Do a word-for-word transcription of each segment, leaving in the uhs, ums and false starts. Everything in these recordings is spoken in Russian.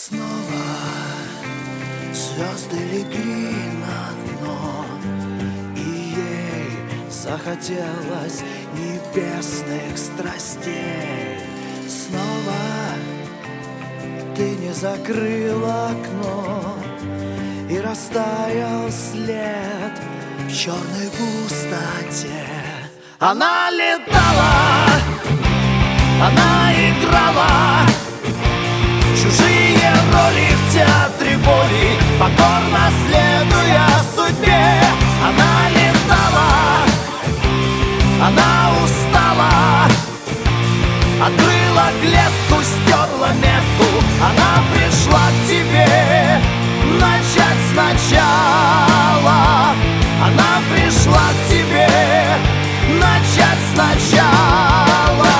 Снова звезды легли на дно, и ей захотелось небесных страстей. Снова ты не закрыл окно, и растаял след в черной пустоте. Она летала, она играла чужие роли в театре боли, покорно следуя судьбе. Она летала, она устала, открыла клетку, стерла метку. Она пришла к тебе начать сначала. Она пришла к тебе начать сначала.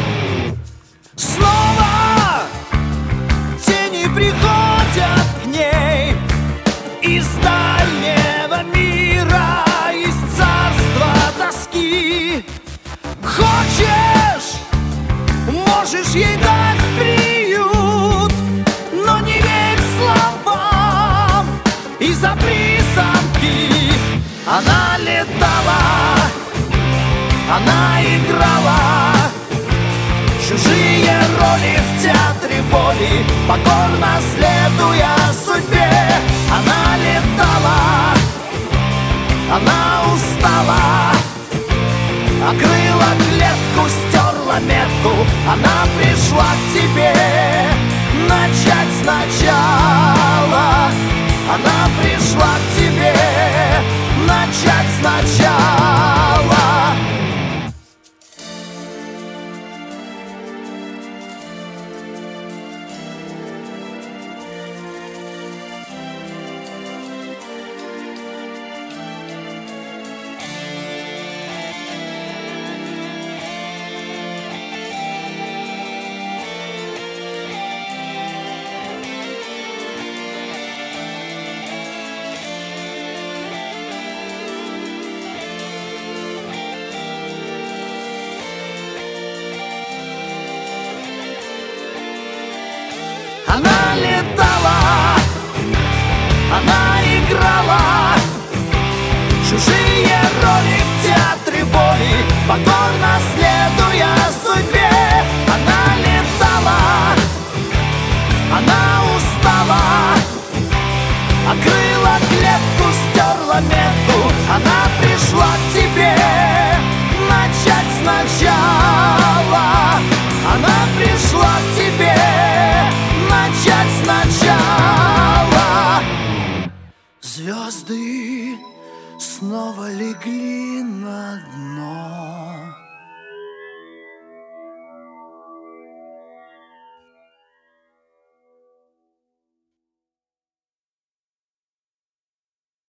Снова тени приходят к ней из дальнего мира, из царства тоски. Хочешь, можешь ей дать приют, но не верь словам и запри замки. Она летала, она играла чужие роли в театре боли, покорно следуя судьбе. Она летала, она устала, открыла клетку, стерла метку. Она пришла к тебе начать сначала. Она пришла к тебе начать сначала. Она летала, она играла чужие роли в театре боли, покорно следуя судьбе. Она летала, она устала, открыла клетку, стерла метку. Она пришла к тебе начать сначала. Она пришла к тебе начать сначала. Звезды снова легли на дно,